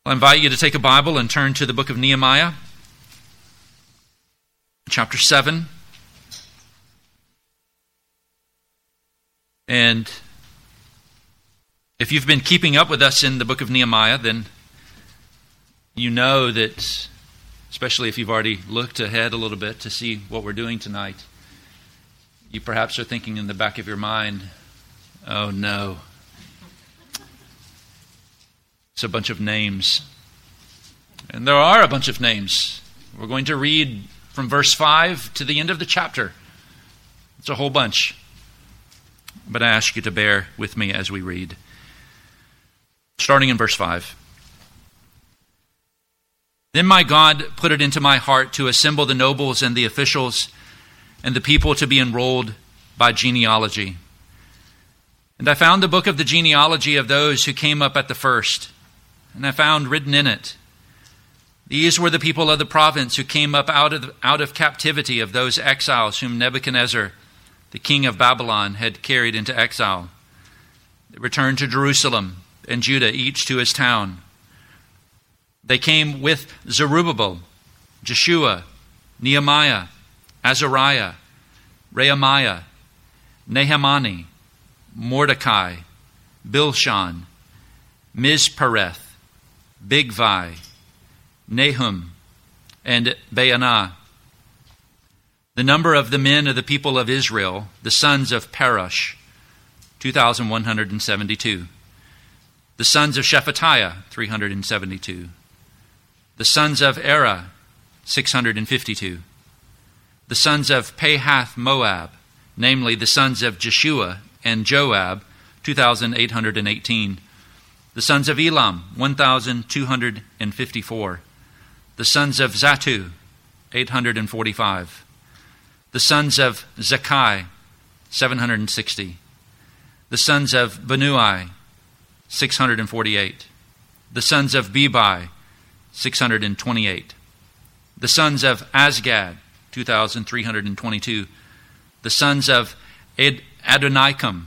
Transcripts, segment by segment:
I invite you to take a Bible and turn to the book of Nehemiah, chapter 7. And if you've been keeping up with us in the book of Nehemiah, then you know that, especially if you've already looked ahead a little bit to see what we're doing tonight, you perhaps are thinking in the back of your mind, oh no, it's a bunch of names. And there are a bunch of names. We're going to read from verse 5 to the end of the chapter. It's a whole bunch. But I ask you to bear with me as we read. Starting in verse 5. Then my God put it into my heart to assemble the nobles and the officials and the people to be enrolled by genealogy. And I found the book of the genealogy of those who came up at the first. And I found written in it, these were the people of the province who came up out of captivity of those exiles whom Nebuchadnezzar, the king of Babylon, had carried into exile. They returned to Jerusalem and Judah, each to his town. They came with Zerubbabel, Jeshua, Nehemiah, Azariah, Rehemiah, Nehemani, Mordecai, Bilshan, Mizpareth, Bigvai, Nahum, and Baanah. The number of the men of the people of Israel, the sons of Parosh, 2,172. The sons of Shephatiah, 372. The sons of Era, 652. The sons of Pahath Moab, namely the sons of Jeshua and Joab, 2,818. The sons of Elam, 1,254. The sons of Zatu, 845. The sons of Zakai, 760. The sons of Benui, 648. The sons of Bebai, 628. The sons of Azgad, 2,322. The sons of Adonikam,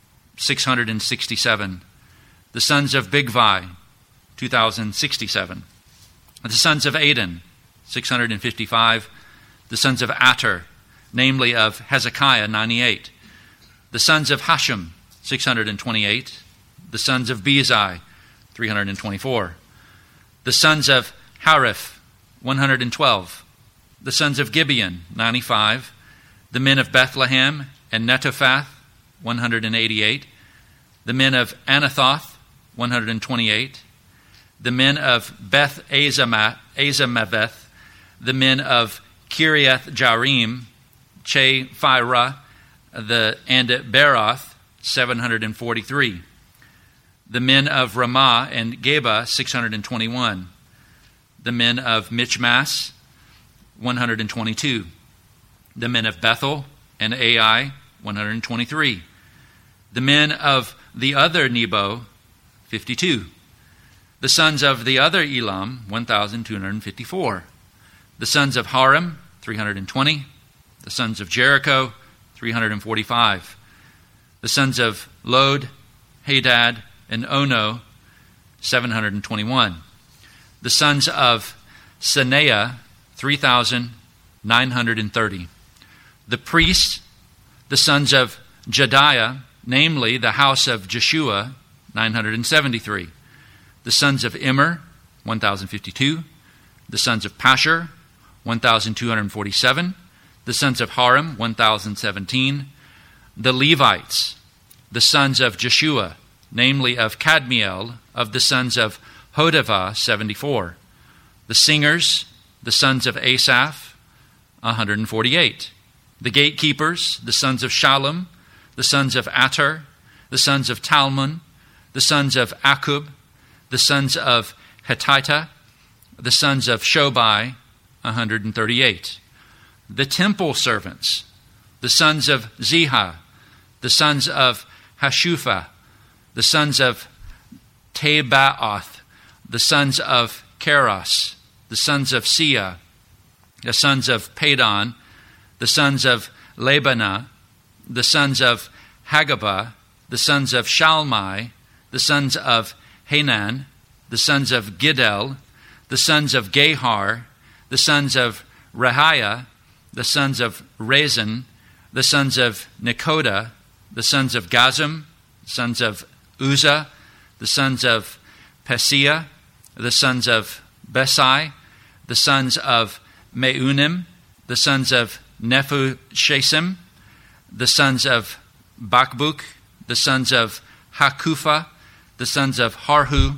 667. The sons of Bigvai, 2,067. The sons of Aden, 655. The sons of Ater, namely of Hezekiah, 98. The sons of Hashem, 628. The sons of Bezai, 324. The sons of Hariph, 112. The sons of Gibeon, 95. The men of Bethlehem and Netophath, 188. The men of Anathoth, 128. The men of Beth Azamaveth. The men of Kiriath Jearim, Chephirah, and Beroth, 743. The men of Ramah and Geba, 621. The men of Michmas, 122. The men of Bethel and Ai, 123. The men of the other Nebo, 52. The sons of the other Elam, 1,254. The sons of Harim, 320. The sons of Jericho, 345. The sons of Lod, Hadad, and Ono, 721. The sons of Sanaiah, 3,930. The priests, the sons of Jediah, namely the house of Jeshua, 973. The sons of Immer, 1,052. The sons of Pashur, 1,247. The sons of Harim, 1,017. The Levites, the sons of Jeshua, namely of Kadmiel, of the sons of Hodavah, 74. The singers, the sons of Asaph, 148. The gatekeepers, the sons of Shallum, the sons of Ater, the sons of Talmon, the sons of Akub, the sons of Hatita, the sons of Shobai, 138. The temple servants, the sons of Ziha, the sons of Hashupha, the sons of Tebaoth, the sons of Keros, the sons of Sia, the sons of Padon, the sons of Lebanah, the sons of Hagabah, the sons of Shalmai, the sons of Hanan, the sons of Giddel, the sons of Gahar, the sons of Rehiah, the sons of Rezin, the sons of Nekoda, the sons of Gazam, the sons of Uzzah, the sons of Pesia, the sons of Besai, the sons of Meunim, the sons of Nephushesem, the sons of Bakbuk, the sons of Hakupha, the sons of Harhu,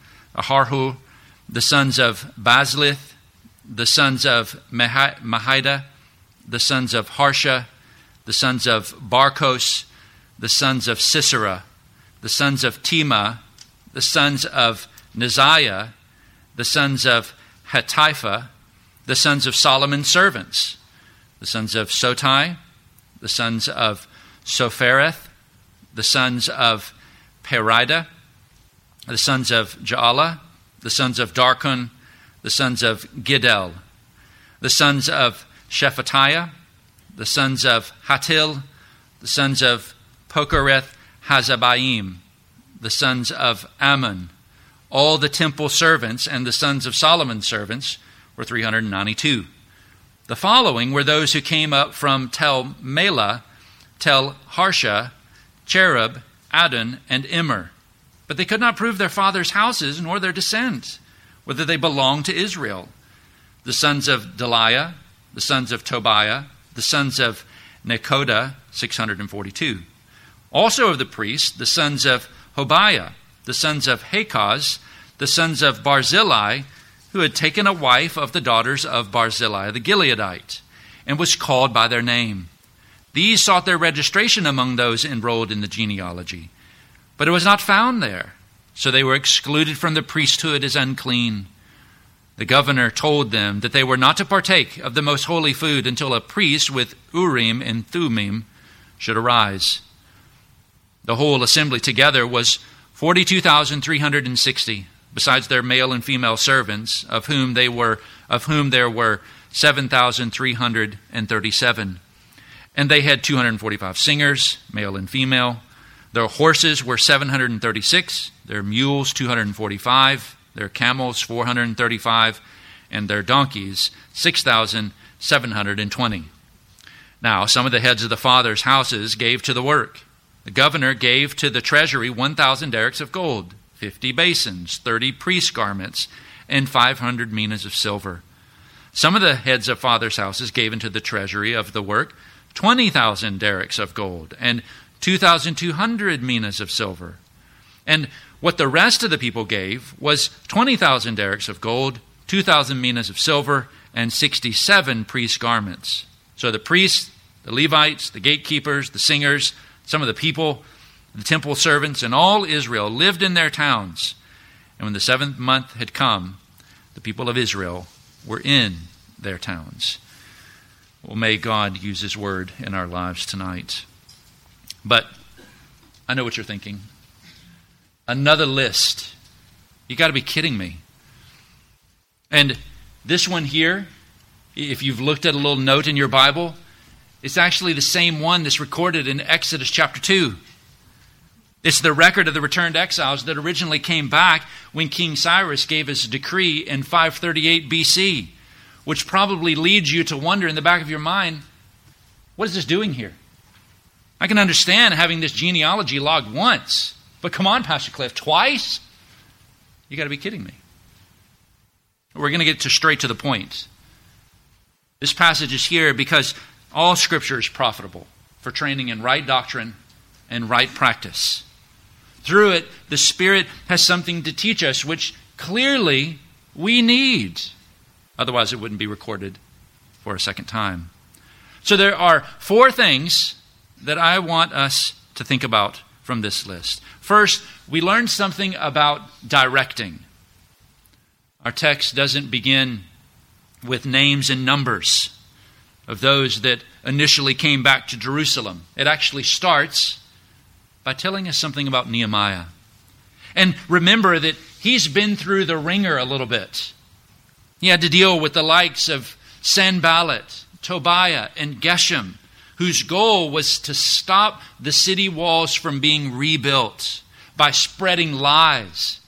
the sons of Bazlith, the sons of Mahida, the sons of Harsha, the sons of Barkos, the sons of Sisera, the sons of Tema, the sons of Neziah, the sons of Hatipha, the sons of Solomon's servants, the sons of Sotai, the sons of Sophereth, the sons of Perida, the sons of Jaala, the sons of Darkon, the sons of Giddel, the sons of Shephatiah, the sons of Hatil, the sons of Pokereth Hazabaim, the sons of Ammon. All the temple servants and the sons of Solomon's servants were 392. The following were those who came up from Tel Melah, Tel Harsha, Cherub, Adon, and Immer. But they could not prove their fathers' houses nor their descent, whether they belonged to Israel. The sons of Deliah, the sons of Tobiah, the sons of Nekoda, 642. Also of the priests, the sons of Hobiah, the sons of Hakaz, the sons of Barzillai, who had taken a wife of the daughters of Barzillai the Gileadite, and was called by their name. These sought their registration among those enrolled in the genealogy, but it was not found there, so they were excluded from the priesthood as unclean. The governor told them that they were not to partake of the most holy food until a priest with Urim and Thummim should arise. The whole assembly together was 42,360, besides their male and female servants, of whom there were 7,337. And they had 245 singers, male and female. Their horses were 736, their mules 245, their camels 435, and their donkeys 6,720. Now, some of the heads of the fathers' houses gave to the work. The governor gave to the treasury 1,000 derricks of gold, 50 basins, 30 priest garments, and 500 minas of silver. Some of the heads of fathers' houses gave into the treasury of the work 20,000 derricks of gold and 2,200 minas of silver. And what the rest of the people gave was 20,000 derricks of gold, 2,000 minas of silver, and 67 priest garments. So the priests, the Levites, the gatekeepers, the singers, some of the people, the temple servants, and all Israel lived in their towns. And when the 7th month had come, the people of Israel were in their towns. Well, may God use His word in our lives tonight. But I know what you're thinking. Another list. You got to be kidding me. And this one here, if you've looked at a little note in your Bible, it's actually the same one that's recorded in Exodus chapter 2. It's the record of the returned exiles that originally came back when King Cyrus gave his decree in 538 BC, which probably leads you to wonder in the back of your mind, what is this doing here? I can understand having this genealogy logged once, but come on, Pastor Cliff, twice? You got to be kidding me. We're going to get straight to the point. This passage is here because all Scripture is profitable for training in right doctrine and right practice. Through it, the Spirit has something to teach us, which clearly we need. Otherwise, it wouldn't be recorded for a second time. So there are 4 things that I want us to think about from this list. First, we learn something about directing. Our text doesn't begin with names and numbers of those that initially came back to Jerusalem. It actually starts by telling us something about Nehemiah. And remember that he's been through the ringer a little bit. He had to deal with the likes of Sanballat, Tobiah, and Geshem, whose goal was to stop the city walls from being rebuilt by spreading lies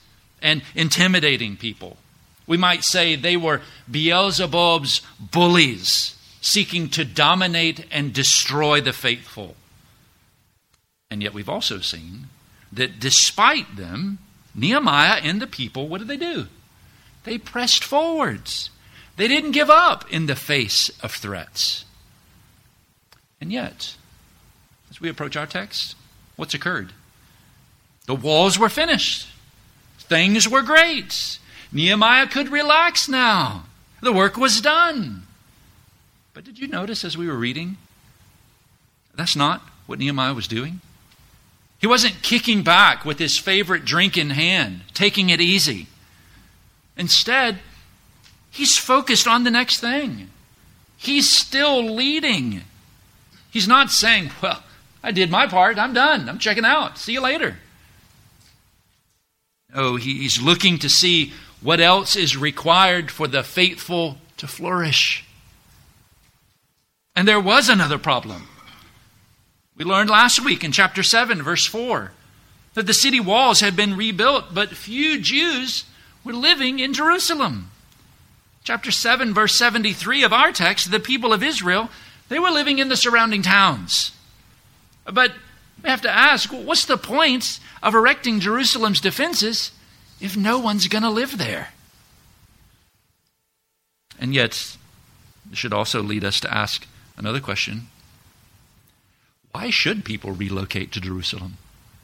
and intimidating people. We might say they were Beelzebub's bullies, seeking to dominate and destroy the faithful. And yet we've also seen that despite them, Nehemiah and the people, what did they do? They pressed forwards. They didn't give up in the face of threats. And yet, as we approach our text, what's occurred? The walls were finished. Things were great. Nehemiah could relax now. The work was done. But did you notice as we were reading, that's not what Nehemiah was doing? He wasn't kicking back with his favorite drink in hand, taking it easy. Instead, he's focused on the next thing. He's still leading. He's not saying, well, I did my part. I'm done. I'm checking out. See you later. No, he's looking to see what else is required for the faithful to flourish. And there was another problem. We learned last week in chapter 7, verse 4, that the city walls had been rebuilt, but few Jews were living in Jerusalem. Chapter 7, verse 73 of our text, the people of Israel, they were living in the surrounding towns. But we have to ask, what's the point of erecting Jerusalem's defenses if no one's going to live there? And yet, it should also lead us to ask another question. Why should people relocate to Jerusalem?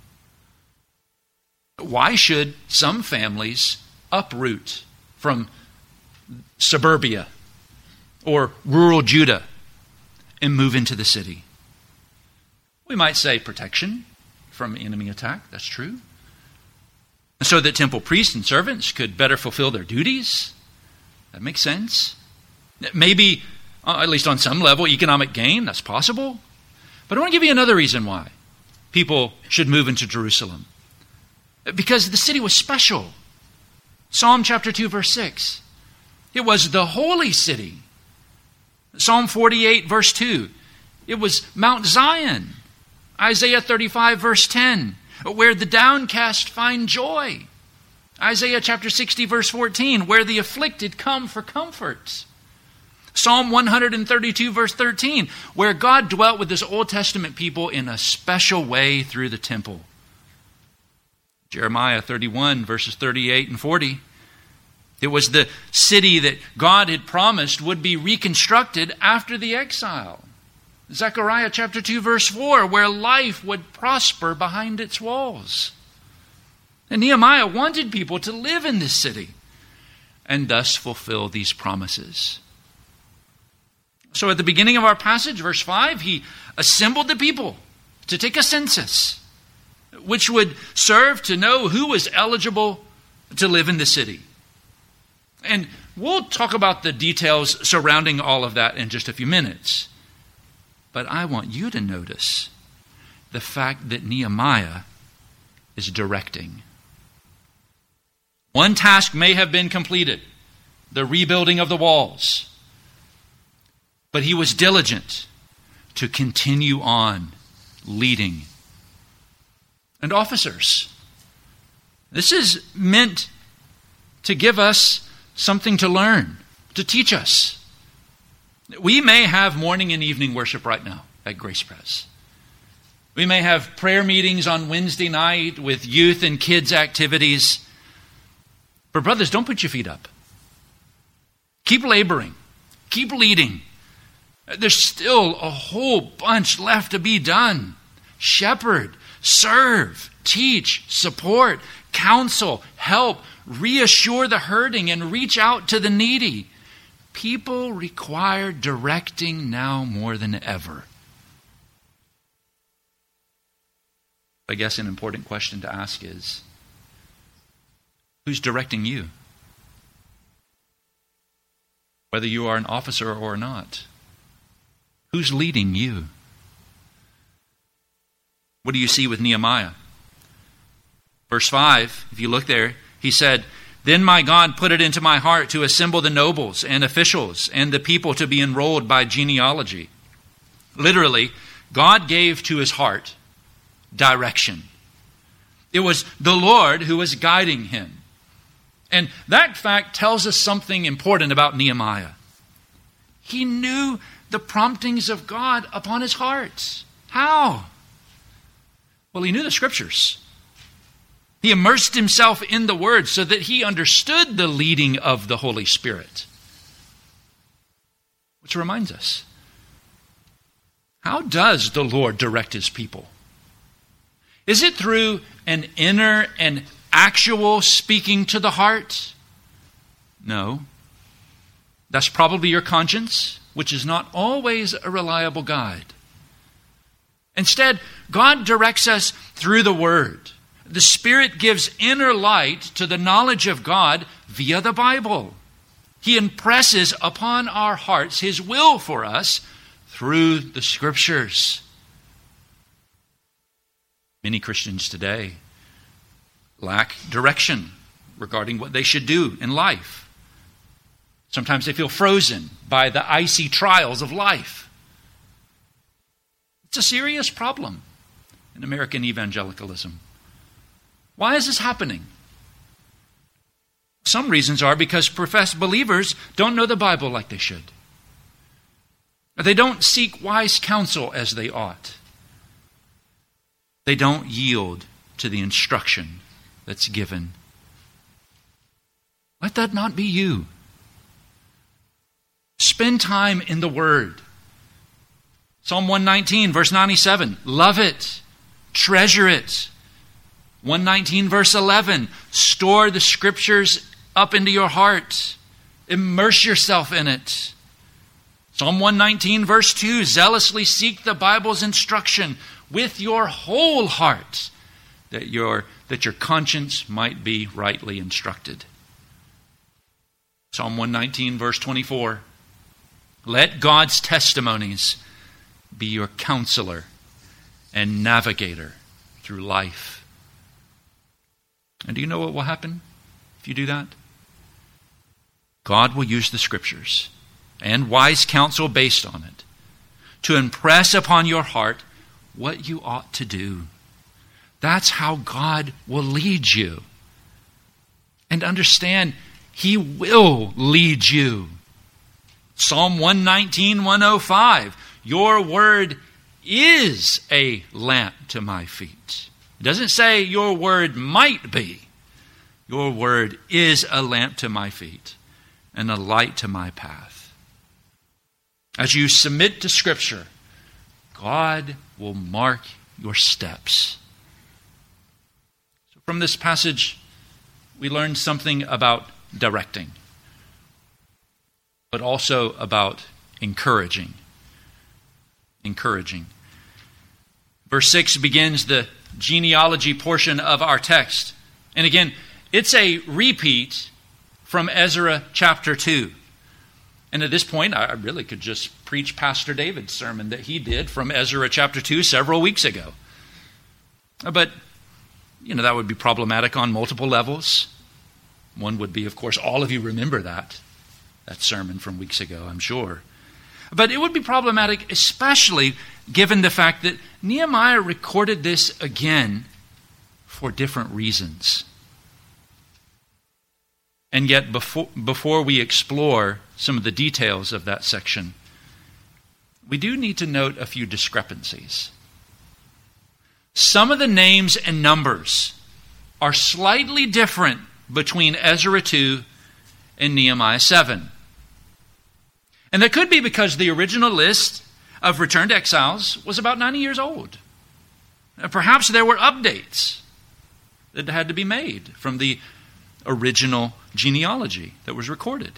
Why should some families uproot from suburbia or rural Judah and move into the city? We might say protection from enemy attack. That's true. So that temple priests and servants could better fulfill their duties. That makes sense. Maybe, at least on some level, economic gain. That's possible. But I want to give you another reason why people should move into Jerusalem. Because the city was special. Psalm chapter 2, verse 6. It was the holy city. Psalm 48, verse 2. It was Mount Zion. Isaiah 35, verse 10. Where the downcast find joy. Isaiah chapter 60, verse 14. Where the afflicted come for comfort. Psalm 132, verse 13, where God dwelt with his Old Testament people in a special way through the temple. Jeremiah 31, verses 38 and 40. It was the city that God had promised would be reconstructed after the exile. Zechariah chapter 2, verse 4, where life would prosper behind its walls. And Nehemiah wanted people to live in this city and thus fulfill these promises. So at the beginning of our passage, verse 5, he assembled the people to take a census, which would serve to know who was eligible to live in the city. And we'll talk about the details surrounding all of that in just a few minutes. But I want you to notice the fact that Nehemiah is directing. One task may have been completed, the rebuilding of the walls. But he was diligent to continue on leading. And officers, this is meant to give us something to learn, to teach us. We may have morning and evening worship right now at Grace Pres. We may have prayer meetings on Wednesday night with youth and kids activities. But brothers, don't put your feet up. Keep laboring. Keep leading. There's still a whole bunch left to be done. Shepherd, serve, teach, support, counsel, help, reassure the hurting, and reach out to the needy. People require directing now more than ever. I guess an important question to ask is, who's directing you? Whether you are an officer or not. Who's leading you? What do you see with Nehemiah? Verse 5, if you look there, he said, "Then my God put it into my heart to assemble the nobles and officials and the people to be enrolled by genealogy." Literally, God gave to his heart direction. It was the Lord who was guiding him. And that fact tells us something important about Nehemiah. He knew the promptings of God upon his heart. How? Well, he knew the Scriptures. He immersed himself in the Word so that he understood the leading of the Holy Spirit. Which reminds us, how does the Lord direct his people? Is it through an inner and actual speaking to the heart? No. That's probably your conscience, which is not always a reliable guide. Instead, God directs us through the Word. The Spirit gives inner light to the knowledge of God via the Bible. He impresses upon our hearts His will for us through the Scriptures. Many Christians today lack direction regarding what they should do in life. Sometimes they feel frozen by the icy trials of life. It's a serious problem in American evangelicalism. Why is this happening? Some reasons are because professed believers don't know the Bible like they should. They don't seek wise counsel as they ought. They don't yield to the instruction that's given. Let that not be you. Spend time in the Word. Psalm 119, verse 97, love it, treasure it. 119, verse 11, store the Scriptures up into your heart. Immerse yourself in it. Psalm 119, verse 2, zealously seek the Bible's instruction with your whole heart, that your conscience might be rightly instructed. Psalm 119, verse 24, let God's testimonies be your counselor and navigator through life. And do you know what will happen if you do that? God will use the Scriptures and wise counsel based on it to impress upon your heart what you ought to do. That's how God will lead you. And understand, He will lead you. Psalm 119, 105, your word is a lamp to my feet. It doesn't say your word might be. Your word is a lamp to my feet and a light to my path. As you submit to Scripture, God will mark your steps. So from this passage, we learn something about directing, but also about encouraging. Encouraging. Verse 6 begins the genealogy portion of our text. And again, it's a repeat from Ezra chapter 2. And at this point, I really could just preach Pastor David's sermon that he did from Ezra chapter 2 several weeks ago. But, that would be problematic on multiple levels. One would be, of course, all of you remember that sermon from weeks ago, I'm sure. But it would be problematic, especially given the fact that Nehemiah recorded this again for different reasons. And yet, before we explore some of the details of that section, we do need to note a few discrepancies. Some of the names and numbers are slightly different between Ezra 2 and Nehemiah 7. And that could be because the original list of returned exiles was about 90 years old. Perhaps there were updates that had to be made from the original genealogy that was recorded.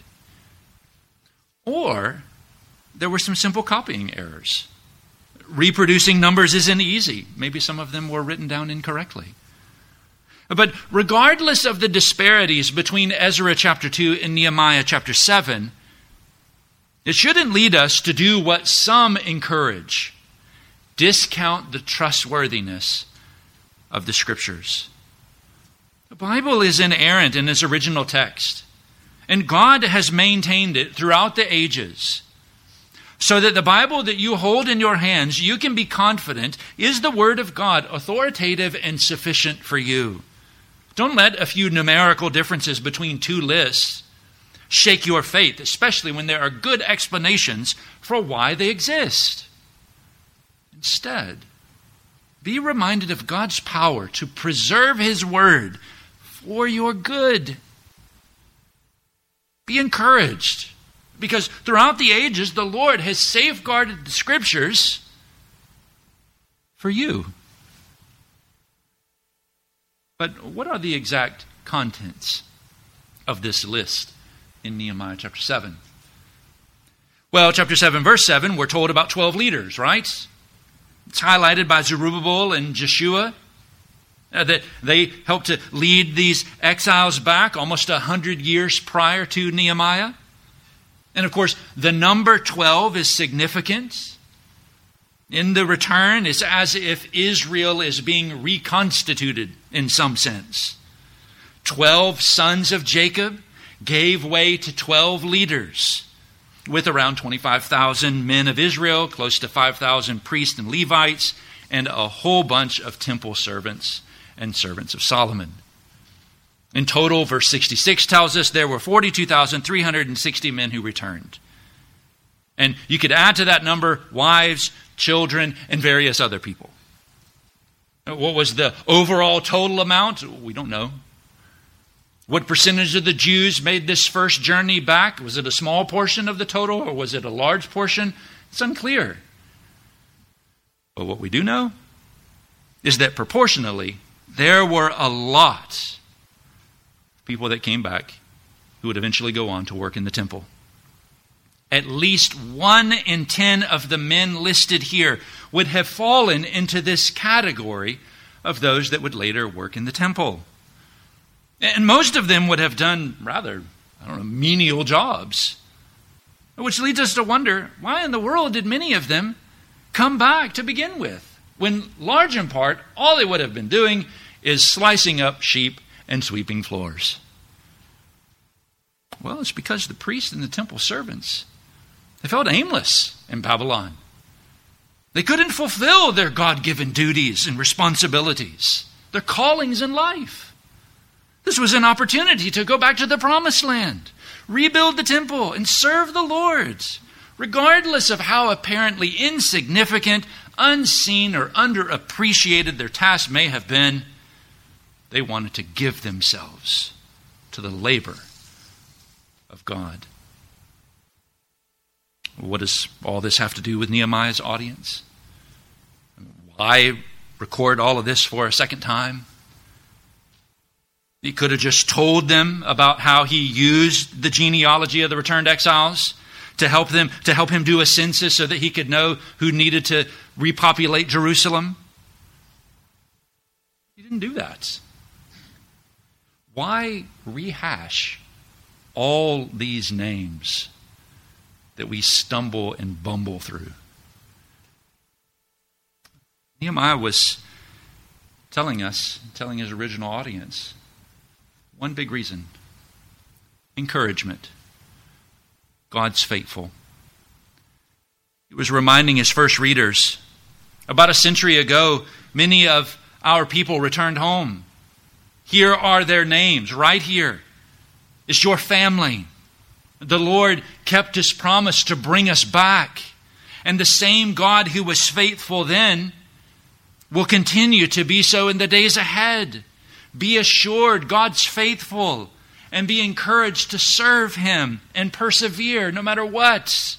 Or there were some simple copying errors. Reproducing numbers isn't easy. Maybe some of them were written down incorrectly. But regardless of the disparities between Ezra chapter 2 and Nehemiah chapter 7, it shouldn't lead us to do what some encourage: discount the trustworthiness of the Scriptures. The Bible is inerrant in its original text, and God has maintained it throughout the ages, so that the Bible that you hold in your hands, you can be confident, is the Word of God, authoritative and sufficient for you. Don't let a few numerical differences between two lists shake your faith, especially when there are good explanations for why they exist. Instead, be reminded of God's power to preserve His word for your good. Be encouraged, because throughout the ages, the Lord has safeguarded the Scriptures for you. But what are the exact contents of this list in Nehemiah chapter 7? Well, chapter 7, verse 7, we're told about 12 leaders, right? It's highlighted by Zerubbabel and Jeshua. That they helped to lead these exiles back almost 100 years prior to Nehemiah. And of course, the number 12 is significant. In the return, it's as if Israel is being reconstituted in some sense. 12 sons of Jacob gave way to 12 leaders, with around 25,000 men of Israel, close to 5,000 priests and Levites, and a whole bunch of temple servants and servants of Solomon. In total, verse 66 tells us there were 42,360 men who returned. And you could add to that number wives, children, and various other people. What was the overall total amount? We don't know. What percentage of the Jews made this first journey back? Was it a small portion of the total, or was it a large portion? It's unclear. But what we do know is that proportionally, there were a lot of people that came back who would eventually go on to work in the temple. At least 1 in 10 of the men listed here would have fallen into this category of those that would later work in the temple. And most of them would have done rather, menial jobs. Which leads us to wonder, why in the world did many of them come back to begin with? When large in part, all they would have been doing is slicing up sheep and sweeping floors. Well, it's because the priests and the temple servants, they felt aimless in Babylon. They couldn't fulfill their God-given duties and responsibilities, their callings in life. This was an opportunity to go back to the promised land, rebuild the temple, and serve the Lord, regardless of how apparently insignificant, unseen, or underappreciated their task may have been. They wanted to give themselves to the labor of God. What does all this have to do with Nehemiah's audience? Why record all of this for a second time? He could have just told them about how he used the genealogy of the returned exiles to help him do a census so that he could know who needed to repopulate Jerusalem. He didn't do that. Why rehash all these names that we stumble and bumble through? Nehemiah was telling his original audience, one big reason: encouragement. God's faithful. He was reminding his first readers, about a century ago, many of our people returned home. Here are their names, right here. It's your family. The Lord kept His promise to bring us back. And the same God who was faithful then will continue to be so in the days ahead. Be assured God's faithful, and be encouraged to serve Him and persevere no matter what.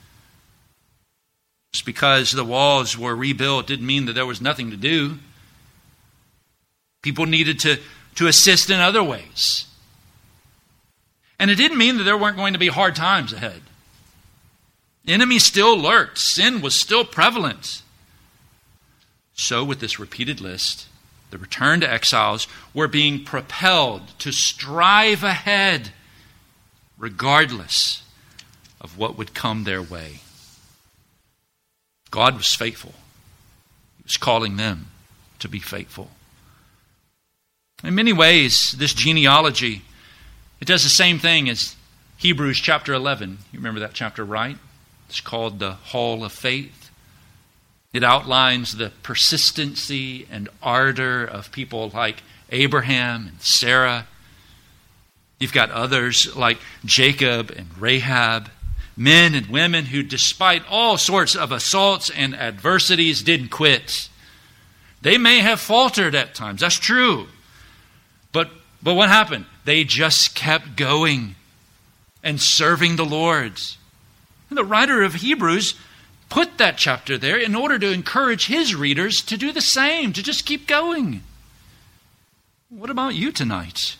Just because the walls were rebuilt didn't mean that there was nothing to do. People needed to assist in other ways. And it didn't mean that there weren't going to be hard times ahead. The enemy still lurked. Sin was still prevalent. So with this repeated list, the returned exiles were being propelled to strive ahead regardless of what would come their way. God was faithful. He was calling them to be faithful. In many ways, this genealogy, it does the same thing as Hebrews chapter 11. You remember that chapter, right? It's called the Hall of Faith. It outlines the persistency and ardor of people like Abraham and Sarah. You've got others like Jacob and Rahab, men and women who, despite all sorts of assaults and adversities, didn't quit. They may have faltered at times. That's true. But what happened? They just kept going and serving the Lord. And the writer of Hebrews put that chapter there in order to encourage his readers to do the same, to just keep going. What about you tonight?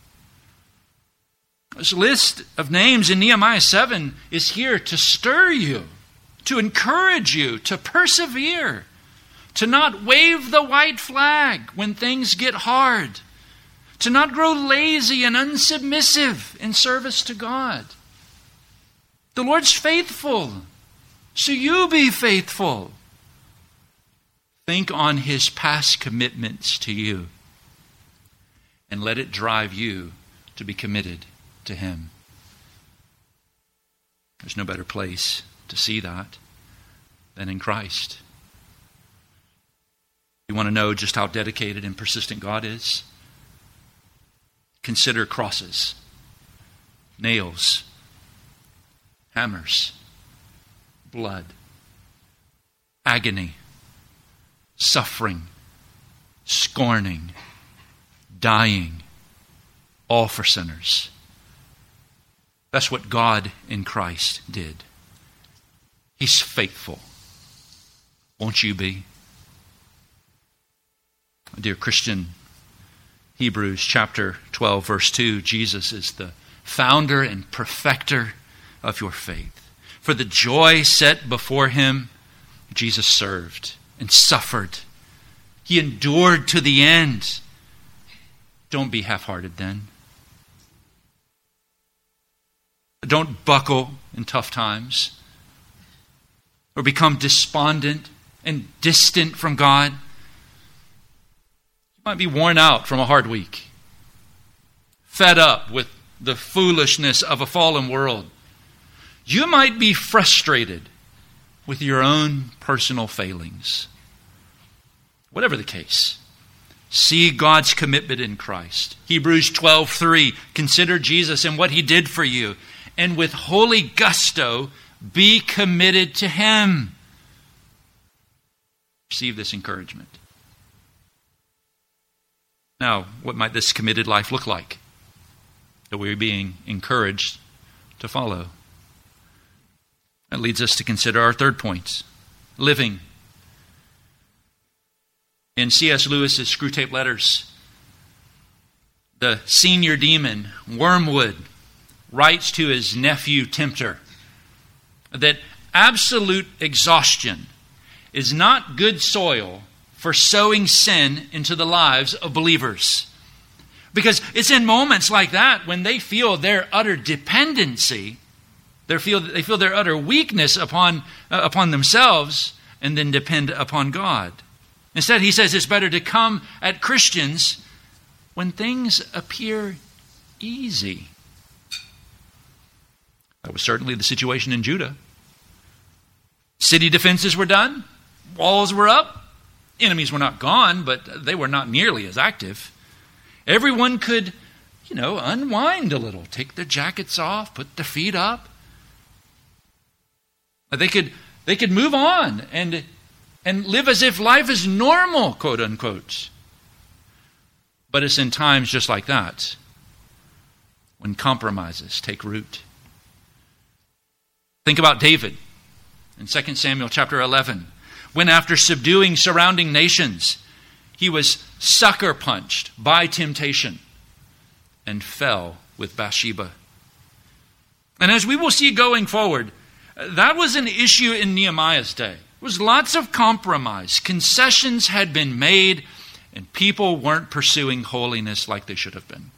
This list of names in Nehemiah 7 is here to stir you, to encourage you, to persevere, to not wave the white flag when things get hard, to not grow lazy and unsubmissive in service to God. The Lord's faithful, so you be faithful. Think on his past commitments to you and let it drive you to be committed to him. There's no better place to see that than in Christ. You want to know just how dedicated and persistent God is? Consider crosses, nails, hammers, blood, agony, suffering, scorning, dying, all for sinners. That's what God in Christ did. He's faithful. Won't you be? Dear Christian, Hebrews chapter 12, verse 2, Jesus is the founder and perfecter of your faith. For the joy set before him, Jesus served and suffered. He endured to the end. Don't be half-hearted then. Don't buckle in tough times or become despondent and distant from God. You might be worn out from a hard week, fed up with the foolishness of a fallen world. You might be frustrated with your own personal failings. Whatever the case, see God's commitment in Christ. Hebrews 12:3, consider Jesus and what he did for you, and with holy gusto be committed to him. Receive this encouragement. Now, what might this committed life look like that we're being encouraged to follow? That leads us to consider our third point, living. In C.S. Lewis's Screwtape Letters, the senior demon, Wormwood, writes to his nephew Tempter that absolute exhaustion is not good soil for sowing sin into the lives of believers. Because it's in moments like that when they feel their utter dependency, they feel their utter weakness upon themselves, and then depend upon God. Instead, he says it's better to come at Christians when things appear easy. That was certainly the situation in Judah. City defenses were done. Walls were up. Enemies were not gone, but they were not nearly as active. Everyone could, unwind a little. Take their jackets off, put their feet up. They could move on and live as if life is normal, quote unquote. But it's in times just like that when compromises take root. Think about David in 2 Samuel chapter 11, when after subduing surrounding nations, he was sucker punched by temptation and fell with Bathsheba. And as we will see going forward, that was an issue in Nehemiah's day. There was lots of compromise. Concessions had been made, and people weren't pursuing holiness like they should have been.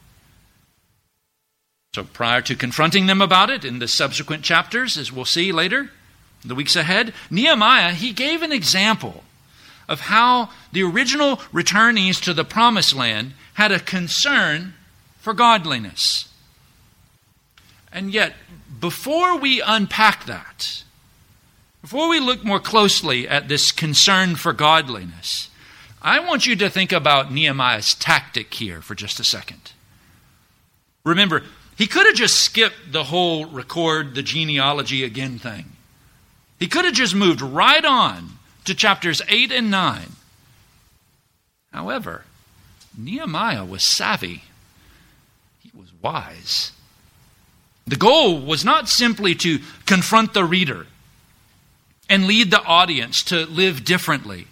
So prior to confronting them about it in the subsequent chapters, as we'll see later, in the weeks ahead, Nehemiah, he gave an example of how the original returnees to the promised land had a concern for godliness. And yet, before we unpack that, before we look more closely at this concern for godliness, I want you to think about Nehemiah's tactic here for just a second. Remember, he could have just skipped the whole record the genealogy again thing. He could have just moved right on to chapters 8 and 9. However, Nehemiah was savvy. He was wise. The goal was not simply to confront the reader and lead the audience to live differently.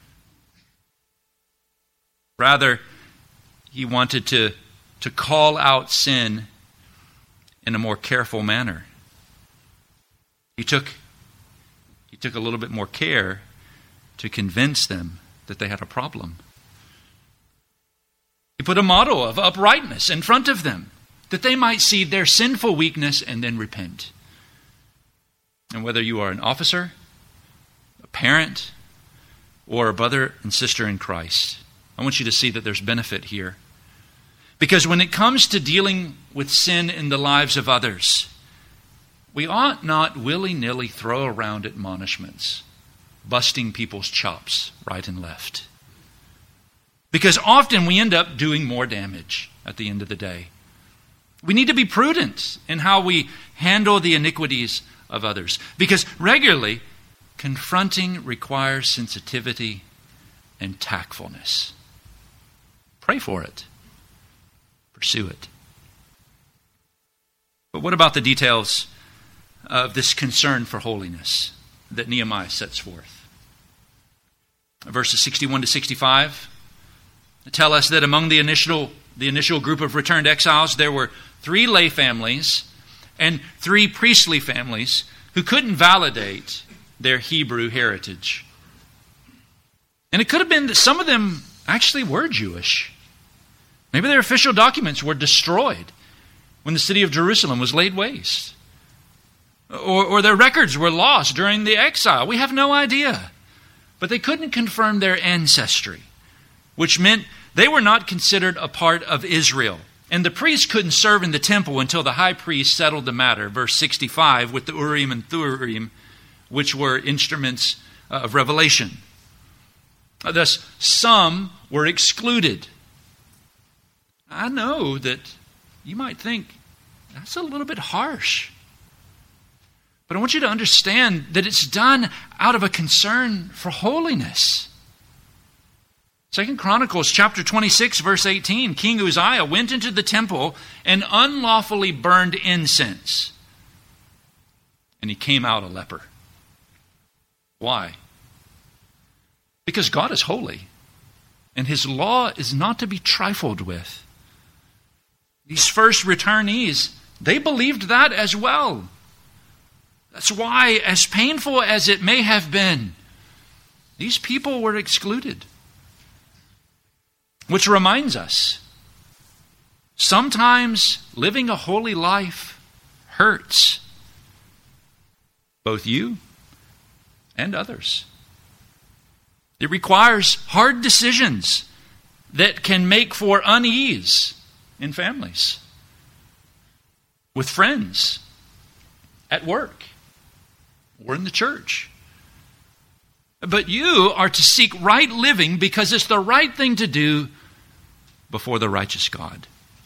Rather, he wanted to call out sin in a more careful manner. He took a little bit more care to convince them that they had a problem. He put a model of uprightness in front of them, that they might see their sinful weakness and then repent. And whether you are an officer, a parent, or a brother and sister in Christ, I want you to see that there's benefit here. Because when it comes to dealing with sin in the lives of others, we ought not willy-nilly throw around admonishments, busting people's chops right and left. Because often we end up doing more damage at the end of the day. We need to be prudent in how we handle the iniquities of others. Because regularly, confronting requires sensitivity and tactfulness. Pray for it. Pursue it. But what about the details of this concern for holiness that Nehemiah sets forth? Verses 61 to 65 tell us that among the initial group of returned exiles, there were 3 lay families and 3 priestly families who couldn't validate their Hebrew heritage. And it could have been that some of them actually were Jewish. Maybe their official documents were destroyed when the city of Jerusalem was laid waste. Or their records were lost during the exile. We have no idea. But they couldn't confirm their ancestry, which meant they were not considered a part of Israel. And the priests couldn't serve in the temple until the high priest settled the matter, verse 65, with the Urim and Thummim, which were instruments of revelation. Thus, some were excluded. I know that you might think, that's a little bit harsh. But I want you to understand that it's done out of a concern for holiness. 2 Chronicles chapter 26, verse 18, King Uzziah went into the temple and unlawfully burned incense. And he came out a leper. Why? Because God is holy, and His law is not to be trifled with. These first returnees, they believed that as well. That's why, as painful as it may have been, these people were excluded. Which reminds us, sometimes living a holy life hurts both you and others. It requires hard decisions that can make for unease in families, with friends, at work, or in the church. But you are to seek right living because it's the right thing to do before the righteous God.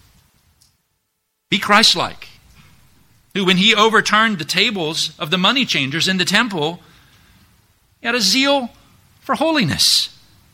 Be Christ-like, who when He overturned the tables of the money changers in the temple, He had a zeal for holiness.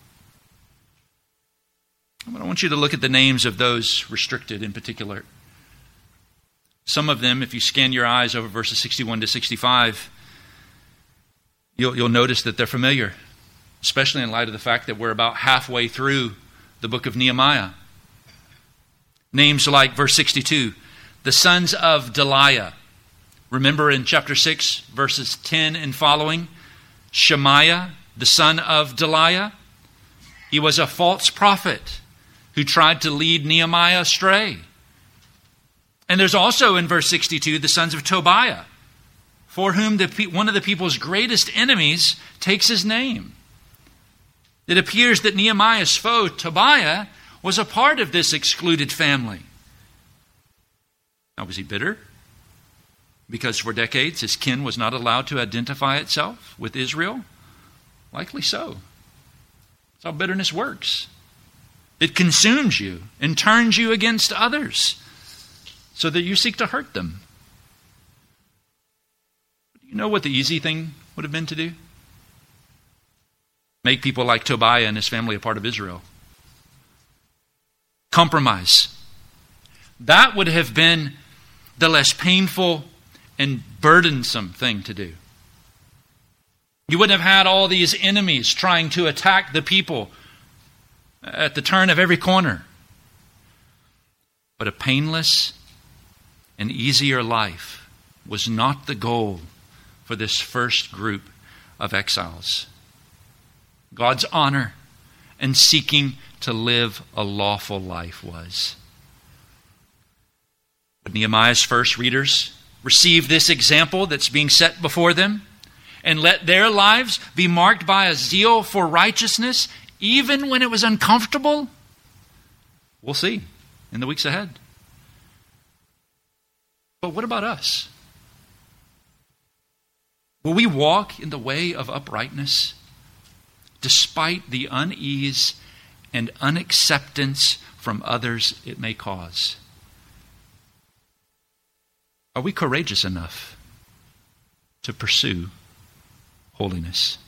I want you to look at the names of those restricted in particular. Some of them, if you scan your eyes over verses 61 to 65, you'll notice that they're familiar, especially in light of the fact that we're about halfway through the book of Nehemiah. Names like verse 62, the sons of Delaiah. Remember in chapter 6, verses 10 and following, Shemaiah, the son of Delaiah. He was a false prophet who tried to lead Nehemiah astray. And there's also in verse 62, the sons of Tobiah, for whom one of the people's greatest enemies takes his name. It appears that Nehemiah's foe, Tobiah, was a part of this excluded family. Now, was he bitter? Because for decades his kin was not allowed to identify itself with Israel? Likely so. That's how bitterness works. It consumes you and turns you against others so that you seek to hurt them. You know what the easy thing would have been to do? Make people like Tobiah and his family a part of Israel. Compromise. That would have been the less painful and burdensome thing to do. You wouldn't have had all these enemies trying to attack the people at the turn of every corner. But a painless and easier life was not the goal for this first group of exiles. God's honor and seeking to live a lawful life was. But Nehemiah's first readers receive this example that's being set before them and let their lives be marked by a zeal for righteousness, even when it was uncomfortable? We'll see in the weeks ahead. But what about us? Will we walk in the way of uprightness despite the unease and unacceptance from others it may cause? Are we courageous enough to pursue holiness?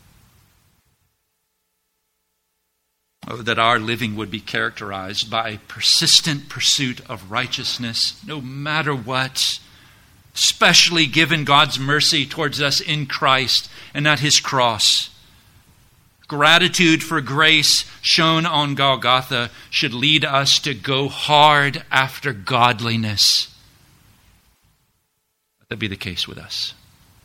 Oh, that our living would be characterized by a persistent pursuit of righteousness, no matter what, especially given God's mercy towards us in Christ and at His cross. Gratitude for grace shown on Golgotha should lead us to go hard after godliness. Let that be the case with us.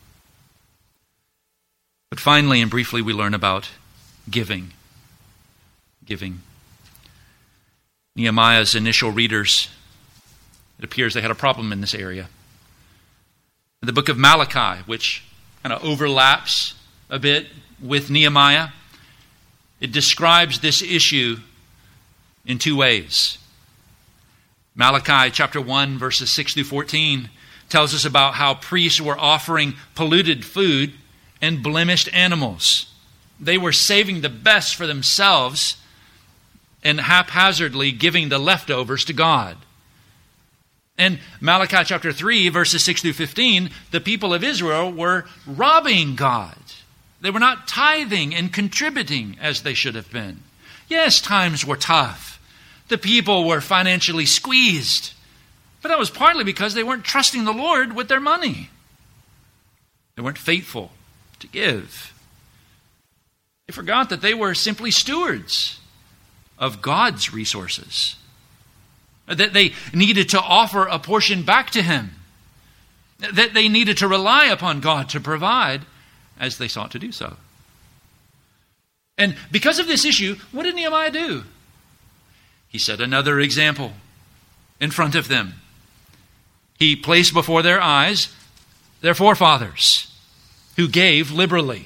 But finally and briefly, we learn about giving. Giving. Nehemiah's initial readers, it appears they had a problem in this area. In the book of Malachi, which kind of overlaps a bit with Nehemiah, it describes this issue in two ways. Malachi chapter 1, verses 6 through 14 tells us about how priests were offering polluted food and blemished animals. They were saving the best for themselves and haphazardly giving the leftovers to God. In Malachi chapter 3, verses 6 through 15, the people of Israel were robbing God. They were not tithing and contributing as they should have been. Yes, times were tough. The people were financially squeezed. But that was partly because they weren't trusting the Lord with their money. They weren't faithful to give. They forgot that they were simply stewards of God's resources. That they needed to offer a portion back to Him. That they needed to rely upon God to provide as they sought to do so. And because of this issue, what did Nehemiah do? He set another example in front of them. He placed before their eyes their forefathers who gave liberally.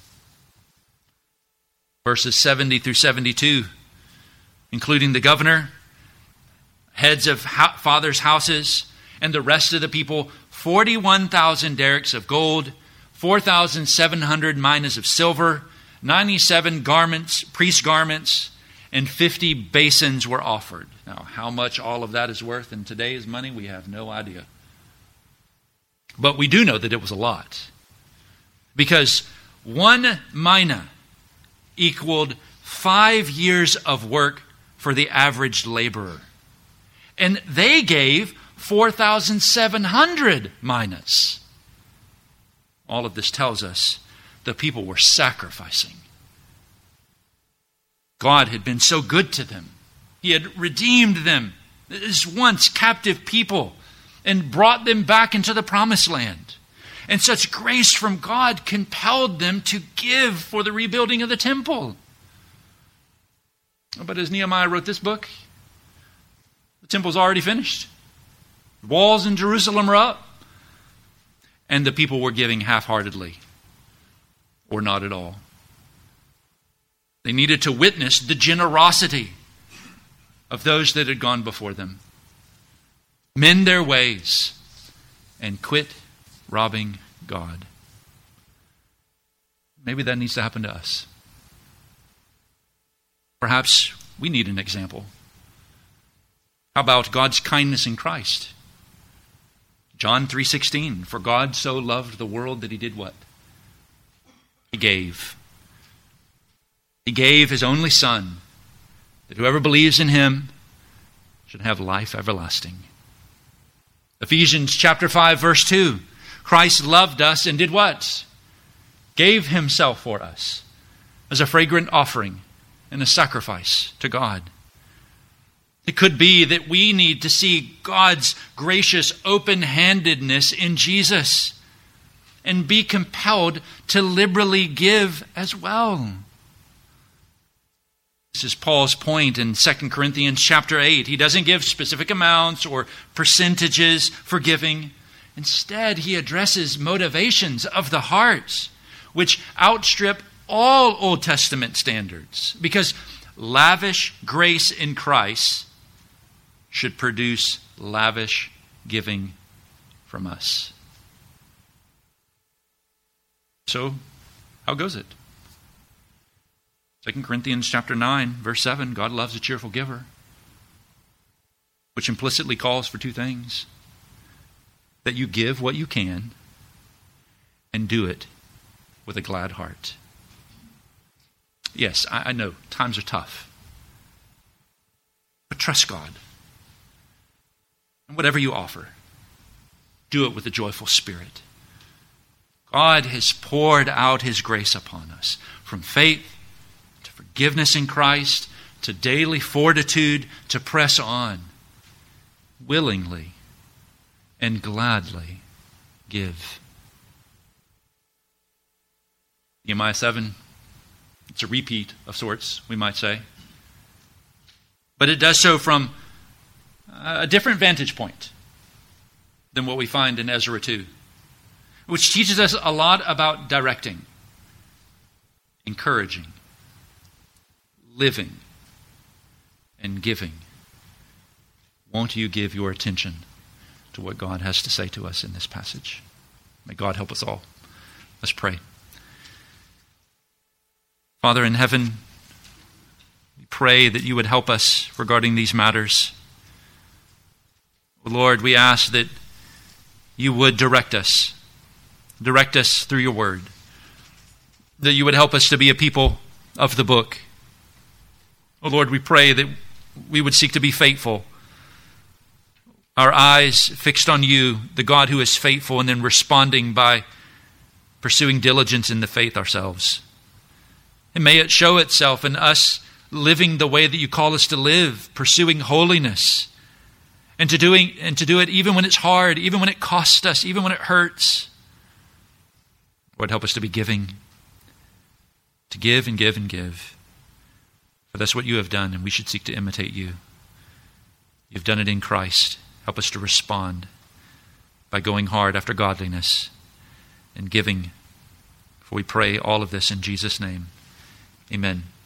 Verses 70 through 72, including the governor, heads of fathers' houses, and the rest of the people, 41,000 derricks of gold, 4,700 minas of silver, 97 garments, priest garments, and 50 basins were offered. Now, how much all of that is worth in today's money, we have no idea. But we do know that it was a lot. Because one mina equaled 5 years of work for the average laborer. And they gave 4,700 minas. All of this tells us the people were sacrificing. God had been so good to them. He had redeemed them as once captive people and brought them back into the promised land. And such grace from God compelled them to give for the rebuilding of the temple. But as Nehemiah wrote this book, the temple's already finished. The walls in Jerusalem are up. And the people were giving half-heartedly, or not at all. They needed to witness the generosity of those that had gone before them. Mend their ways and quit robbing God. Maybe that needs to happen to us. Perhaps we need an example. How about God's kindness in Christ? John 3:16, for God so loved the world that he did what? He gave. He gave his only Son, that whoever believes in him should have life everlasting. Ephesians chapter 5, verse 2, Christ loved us and did what? Gave himself for us as a fragrant offering and a sacrifice to God. It could be that we need to see God's gracious open-handedness in Jesus and be compelled to liberally give as well. This is Paul's point in 2 Corinthians chapter 8. He doesn't give specific amounts or percentages for giving. Instead, he addresses motivations of the heart, which outstrip all Old Testament standards, because lavish grace in Christ should produce lavish giving from us. So, how goes it? 2 Corinthians chapter 9, verse 7, God loves a cheerful giver, which implicitly calls for two things: that you give what you can and do it with a glad heart. Yes, I know, times are tough. But trust God. And whatever you offer, do it with a joyful spirit. God has poured out his grace upon us, from faith to forgiveness in Christ to daily fortitude to press on, willingly and gladly give. Nehemiah 7, it's a repeat of sorts, we might say. But it does so from a different vantage point than what we find in Ezra 2, which teaches us a lot about directing, encouraging, living, and giving. Won't you give your attention to what God has to say to us in this passage? May God help us all. Let's pray. Father in heaven, we pray that you would help us regarding these matters. Lord, we ask that you would direct us through your word, that you would help us to be a people of the book. Oh Lord, we pray that we would seek to be faithful, our eyes fixed on you, the God who is faithful, and then responding by pursuing diligence in the faith ourselves. And may it show itself in us living the way that you call us to live, pursuing holiness, and to do it even when it's hard, even when it costs us, even when it hurts. Lord, help us to be giving, to give and give and give. For that's what you have done, and we should seek to imitate you. You've done it in Christ. Help us to respond by going hard after godliness and giving. For we pray all of this in Jesus' name. Amen.